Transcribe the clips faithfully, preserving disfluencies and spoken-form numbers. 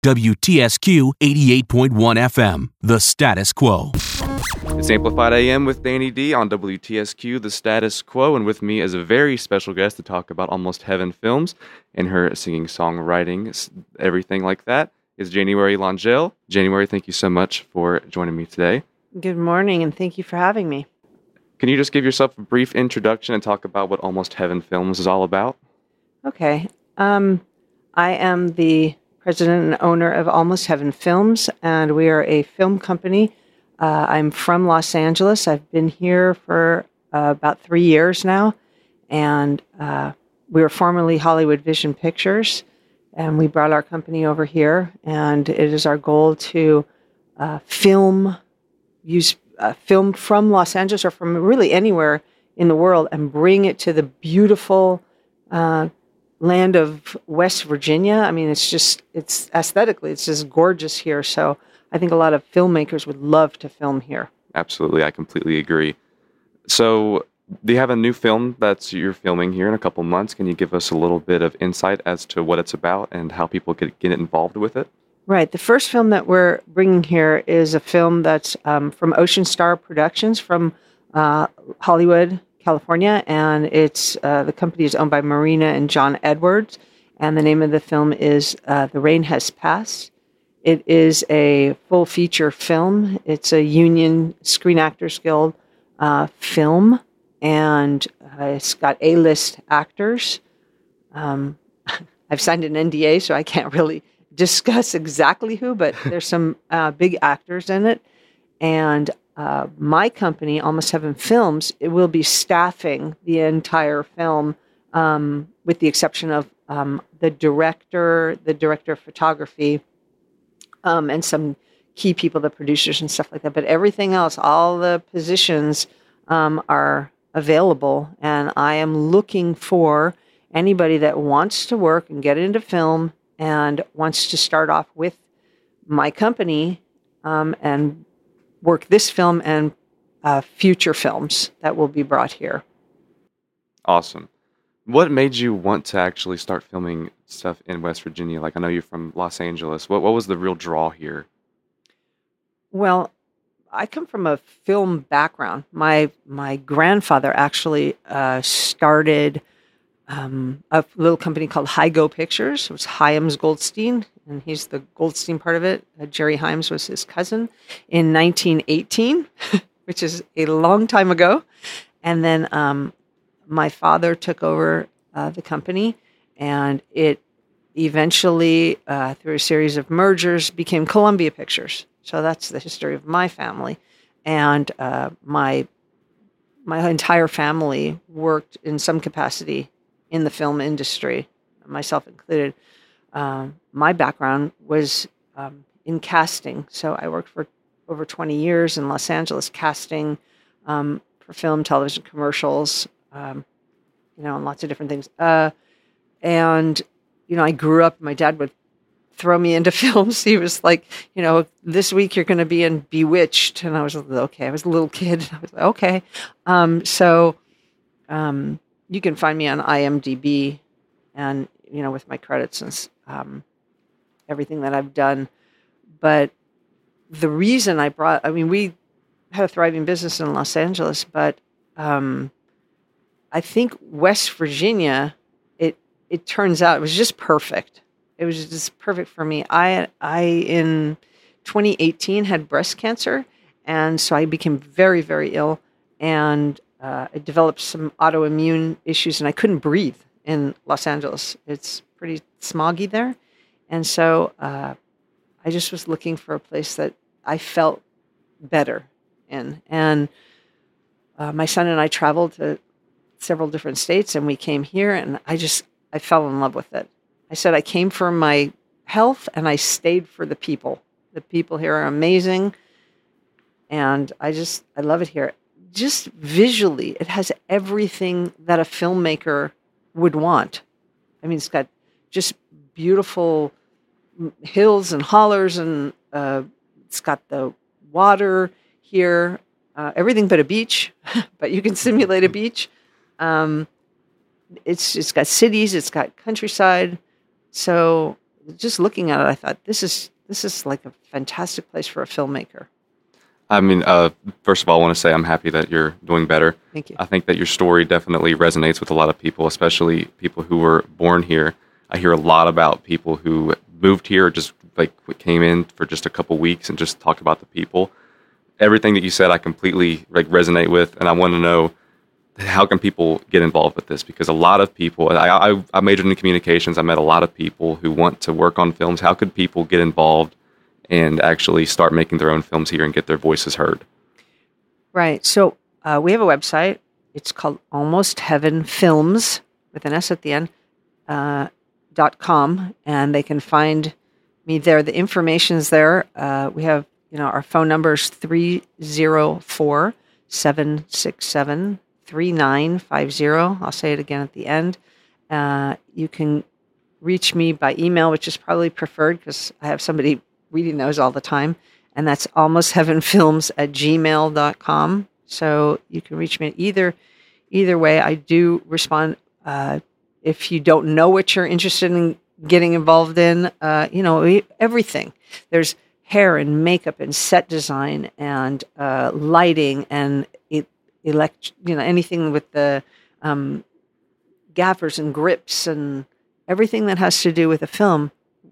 W T S Q eighty-eight point one F M, The Status Quo. It's Amplified A M with Danny D on W T S Q, The Status Quo, and with me is a very special guest to talk about Almost Heaven films and her singing, songwriting, everything like that, is January Langell. January, thank you so much for joining me today. Good morning, and thank you for having me. Can you just give yourself a brief introduction and talk about what Almost Heaven Films is all about? Okay. Um, I am the president and owner of Almost Heaven Films, and we are a film company. Uh, I'm from Los Angeles. I've been here for uh, about three years now, and uh, we were formerly Hollywood Vision Pictures, and we brought our company over here, and it is our goal to uh, film, use uh, film from Los Angeles or from really anywhere in the world and bring it to the beautiful uh land of West Virginia. I mean, it's just, it's aesthetically, it's just gorgeous here. So I think a lot of filmmakers would love to film here. Absolutely. I completely agree. So do you have a new film that's you're filming here in a couple months? Can you give us a little bit of insight as to what it's about and how people could get involved with it? Right. The first film that we're bringing here is a film that's um, from Ocean Star Productions from uh, Hollywood, California, and it's uh, the company is owned by Marina and John Edwards, and the name of the film is uh, The Rain Has Passed. It is a full feature film. It's a Union Screen Actors Guild uh, film, and uh, it's got A-list actors. Um, I've signed an N D A, so I can't really discuss exactly who, but there's some uh, big actors in it, and Uh, my company, Almost Heaven Films, it will be staffing the entire film, um, with the exception of um, the director, the director of photography, um, and some key people, the producers and stuff like that. But everything else, all the positions um, are available, and I am looking for anybody that wants to work and get into film and wants to start off with my company um, and work this film and uh, future films that will be brought here. Awesome. What made you want to actually start filming stuff in West Virginia? Like, I know you're from Los Angeles. What what was the real draw here? Well, I come from a film background. My my grandfather actually uh, started um, a little company called Hygo Pictures. It was Hyams Goldstein, and he's the Goldstein part of it. Uh, Jerry Hyams was his cousin in nineteen eighteen, which is a long time ago. And then um, my father took over uh, the company, and it eventually, uh, through a series of mergers, became Columbia Pictures. So that's the history of my family. And uh, my my entire family worked in some capacity in the film industry, myself included. Um, my background was um, in casting. So I worked for over twenty years in Los Angeles casting um, for film, television, commercials, um, you know, and lots of different things. Uh, and, you know, I grew up, my dad would throw me into films. He was like, you know, this week you're going to be in Bewitched. And I was like, okay, I was a little kid. I was like, okay. Um, so um, you can find me on I M D B and, you know, with my credits and um, everything that I've done. But the reason I brought, I mean, we had a thriving business in Los Angeles, but um, I think West Virginia, it it turns out it was just perfect. It was just perfect for me. I, I in twenty eighteen had breast cancer, and so I became very, very ill, and uh, I developed some autoimmune issues, and I couldn't breathe in Los Angeles. It's pretty smoggy there. And so uh, I just was looking for a place that I felt better in. And uh, my son and I traveled to several different states, and we came here, and I just, I fell in love with it. I said I came for my health, and I stayed for the people. The people here are amazing, and I just, I love it here. Just visually, it has everything that a filmmaker would want. I mean, it's got just beautiful hills and hollers, and uh, it's got the water here, uh, everything but a beach, but you can simulate a beach. Um, it's it's got cities, it's got countryside. So just looking at it, I thought this is this is like a fantastic place for a filmmaker. I mean, uh, first of all, I want to say I'm happy that you're doing better. Thank you. I think that your story definitely resonates with a lot of people, especially people who were born here. I hear a lot about people who moved here, just like came in for just a couple weeks and just talk about the people. Everything that you said, I completely like resonate with, and I want to know, how can people get involved with this? Because a lot of people, I, I, I majored in communications. I met a lot of people who want to work on films. How could people get involved and actually start making their own films here and get their voices heard? Right. So uh, we have a website. It's called Almost Heaven Films with an S at the end, uh, dot com, and they can find me there. The information's there. Uh, we have, you know, our phone number is three oh four, seven six seven, three nine five zero. I'll say it again at the end. Uh, you can reach me by email, which is probably preferred because I have somebody reading those all the time. And that's almostheavenfilms at gmail dot com. So you can reach me either either way. I do respond. Uh, if you don't know what you're interested in getting involved in, uh, you know, everything. There's hair and makeup and set design and uh, lighting and it, elect, you know, anything with the um, gaffers and grips and everything that has to do with a film,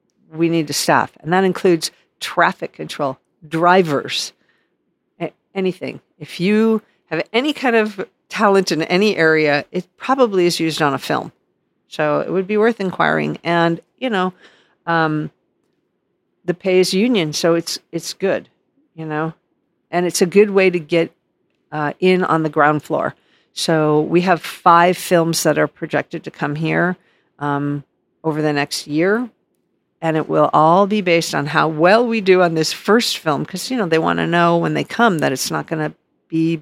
we need to staff. And that includes traffic control, drivers, a- anything. If you have any kind of talent in any area, it probably is used on a film. So it would be worth inquiring. And, you know, um, the pay is union, so it's it's good, you know. And it's a good way to get uh, in on the ground floor. So we have five films that are projected to come here um, over the next year. And it will all be based on how well we do on this first film. Because, you know, they want to know when they come that it's not going to be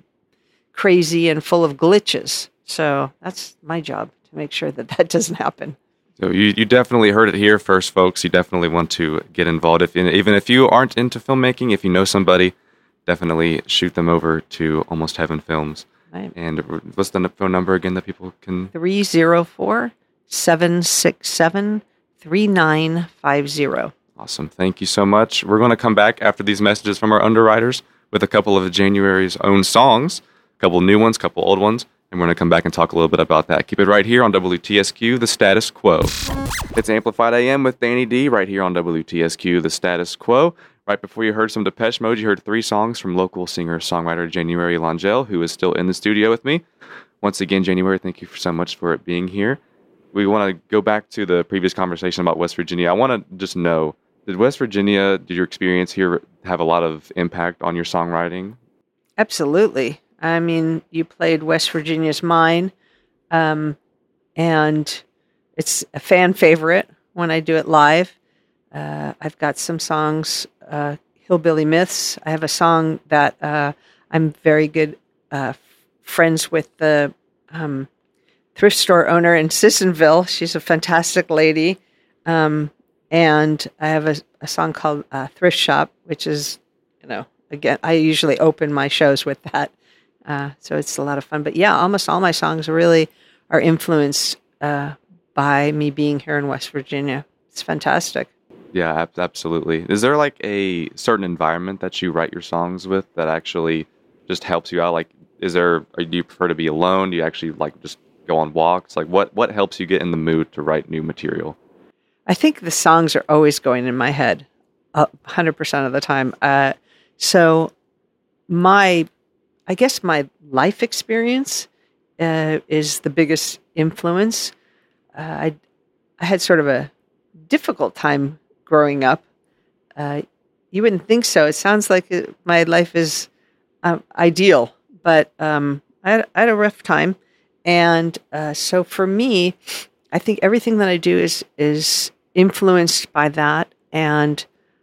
crazy and full of glitches. So that's my job, to make sure that that doesn't happen. So you, you definitely heard it here first, folks. You definitely want to get involved. If Even if you aren't into filmmaking, if you know somebody, definitely shoot them over to Almost Heaven Films. Right. And what's the phone number again that people can... three oh four, seven six seven, three nine five zero. Awesome. Thank you so much. We're going to come back after these messages from our underwriters with a couple of January's own songs, a couple new ones, a couple old ones, and we're going to come back and talk a little bit about that. Keep it right here on W T S Q, The Status Quo. It's Amplified A M with Danny D right here on W T S Q, The Status Quo. Right before you heard some Depeche Mode, you heard three songs from local singer-songwriter January Langell, who is still in the studio with me. Once again, January, thank you so much for it being here. We want to go back to the previous conversation about West Virginia. I want to just know, did West Virginia, did your experience here have a lot of impact on your songwriting? Absolutely. I mean, you played West Virginia's Mine, um, and it's a fan favorite when I do it live. Uh, I've got some songs, uh, Hillbilly Myths. I have a song that uh, I'm very good uh, friends with the um, thrift store owner in Sissonville. She's a fantastic lady. Um, and I have a, a song called uh, Thrift Shop, which is, you know, again, I usually open my shows with that. Uh, so it's a lot of fun. But yeah, almost all my songs really are influenced uh, by me being here in West Virginia. It's fantastic. Yeah, ab- absolutely. Is there like a certain environment that you write your songs with that actually just helps you out? Like, is there, or do you prefer to be alone? Do you actually like just go on walks? Like what, what helps you get in the mood to write new material? I think the songs are always going in my head one hundred percent of the time. Uh, so my, I guess my life experience uh, is the biggest influence. Uh, I, I had sort of a difficult time growing up. Uh, you wouldn't think so. It sounds like it, my life is uh, ideal, but um, I, had, I had a rough time. And uh, so for me, I think everything that I do is is influenced by that and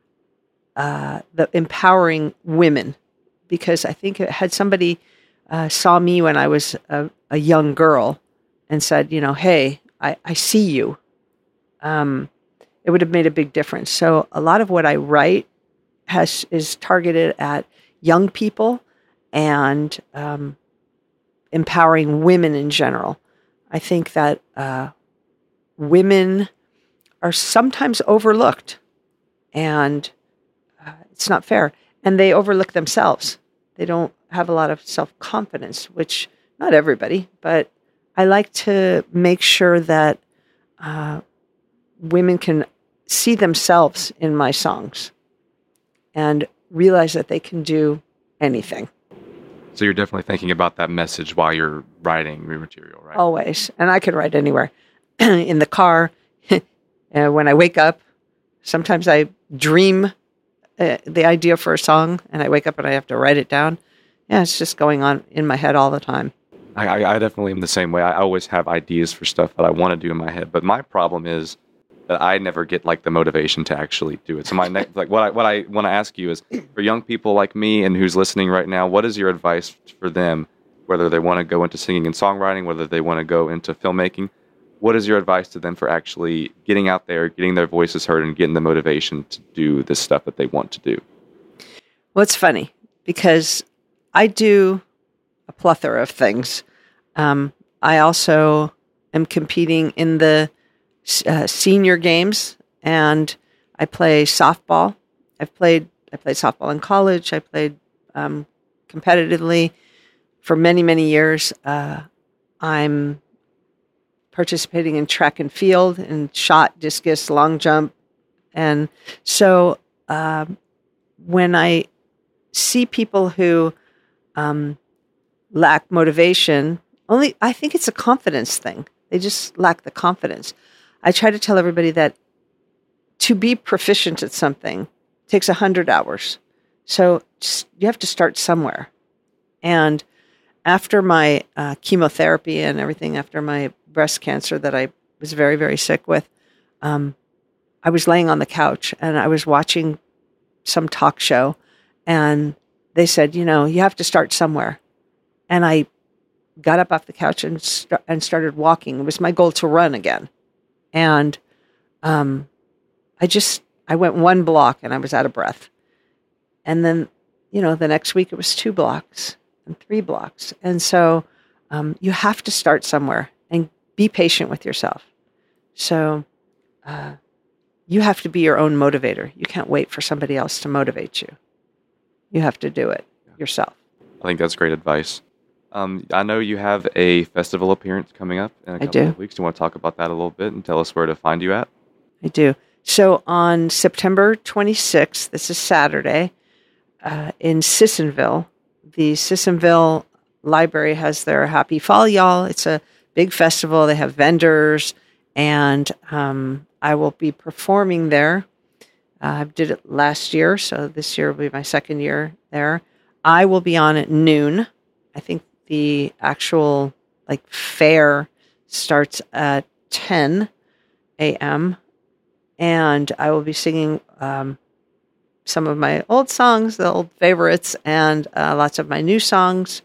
uh, the empowering women. Because I think it had somebody uh, saw me when I was a, a young girl and said, you know, hey, I, I see you. Um, it would have made a big difference. So a lot of what I write has is targeted at young people and um, empowering women in general. I think that uh, women are sometimes overlooked, and uh, it's not fair. And they overlook themselves. They don't have a lot of self-confidence, which not everybody, but I like to make sure that uh, women can see themselves in my songs and realize that they can do anything. So you're definitely thinking about that message while you're writing your material, right? Always. And I can write anywhere. In the car, uh, when I wake up. Sometimes I dream uh, the idea for a song, and I wake up and I have to write it down. Yeah, it's just going on in my head all the time. I, I, I definitely am the same way. I always have ideas for stuff that I want to do in my head, but my problem is that I never get like the motivation to actually do it. So my next, like what I what I want to ask you is, for young people like me and who's listening right now, what is your advice for them, whether they want to go into singing and songwriting, whether they want to go into filmmaking? What is your advice to them for actually getting out there, getting their voices heard, and getting the motivation to do the stuff that they want to do? Well, it's funny because I do a plethora of things. Um, I also am competing in the uh, senior games, and I play softball. I've played I played softball in college. I played um, competitively for many, many years. Uh, I'm participating in track and field and shot, discus, long jump. And so um, when I see people who um, lack motivation, only I think it's a confidence thing. They just lack the confidence. I try to tell everybody that to be proficient at something takes one hundred hours. So just, you have to start somewhere. And after my uh, chemotherapy and everything, after my breast cancer that I was very, very sick with, um, I was laying on the couch and I was watching some talk show, and they said, you know, you have to start somewhere. And I got up off the couch and st- and started walking. It was my goal to run again. And um, I just, I went one block and I was out of breath. And then, you know, the next week it was two blocks and three blocks. And so um, you have to start somewhere and be patient with yourself. So uh, you have to be your own motivator. You can't wait for somebody else to motivate you. You have to do it yourself. I think that's great advice. Um, I know you have a festival appearance coming up in a couple do. of weeks. Do you want to talk about that a little bit and tell us where to find you at? I do. So on September twenty-sixth, this is Saturday, uh, in Sissonville, the Sissonville Library has their Happy Fall Y'all. It's a big festival. They have vendors, and um, I will be performing there. Uh, I did it last year, so this year will be my second year there. I will be on at noon. I think the actual like fair starts at ten a.m. and I will be singing um, some of my old songs, the old favorites, and uh, lots of my new songs.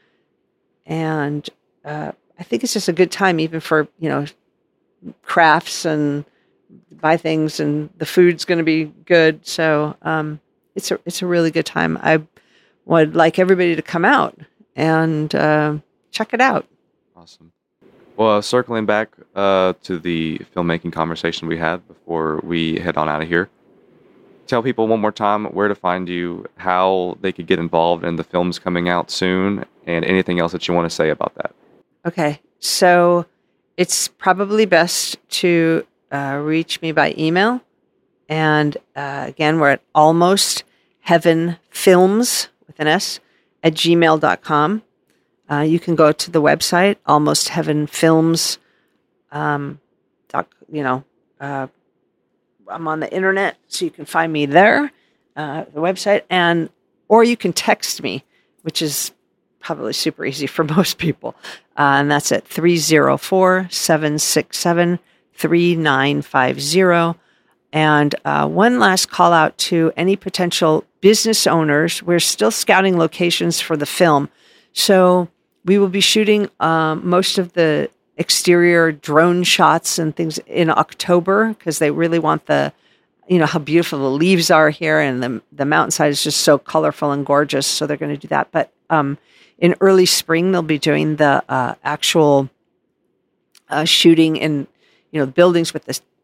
And uh, I think it's just a good time, even for, you know, crafts and buy things, and the food's going to be good. So um, it's a it's a really good time. I would like everybody to come out and uh, check it out. Awesome. Well, uh, circling back uh, to the filmmaking conversation we had before we head on out of here, tell people one more time where to find you, how they could get involved in the films coming out soon, and anything else that you want to say about that. Okay. So it's probably best to uh, reach me by email. And uh, again, we're at almost heaven films with an S at gmail dot com. Uh, you can go to the website, Almost Heaven Films. Um, doc, you know, uh, I'm on the internet, so you can find me there, uh, the website, and or you can text me, which is probably super easy for most people, uh, and that's at three oh four, seven six seven, three nine five zero. And uh, one last call out to any potential business owners. We're still scouting locations for the film, so we will be shooting um, most of the exterior drone shots and things in October, because they really want the, you know, how beautiful the leaves are here, and the the mountainside is just so colorful and gorgeous. So they're going to do that. But um, in early spring, they'll be doing the uh, actual uh, shooting in, you know, buildings with the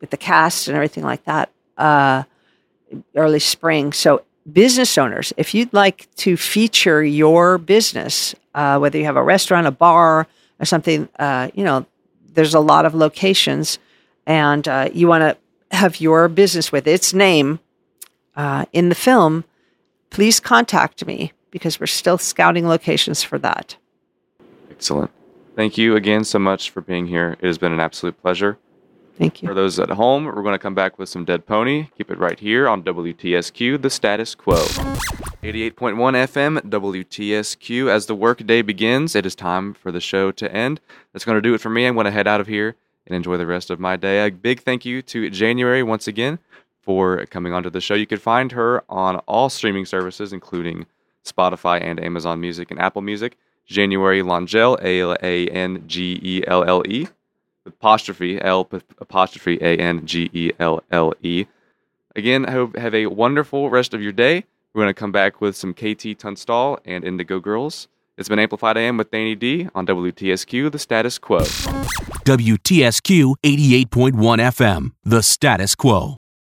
with the cast and everything like that, uh, early spring. So business owners, if you'd like to feature your business, uh, whether you have a restaurant, a bar, or something, uh, you know, there's a lot of locations, and uh, you want to have your business with its name uh, in the film, please contact me because we're still scouting locations for that. Excellent. Thank you again so much for being here. It has been an absolute pleasure. Thank you. For those at home, we're going to come back with some Dead Pony. Keep it right here on W T S Q, The Status Quo. eighty-eight point one F M, W T S Q. As the workday begins, it is time for the show to end. That's going to do it for me. I'm going to head out of here and enjoy the rest of my day. A big thank you to January once again for coming onto the show. You can find her on all streaming services, including Spotify and Amazon Music and Apple Music. January Langelle, A N G E L L E. Apostrophe L apostrophe A N G E L L E. Again, I hope have a wonderful rest of your day. We're going to come back with some K T Tunstall and Indigo Girls. It's been Amplified A M with Danny D on W T S Q, The Status Quo. W T S Q eighty-eight point one F M, The Status Quo.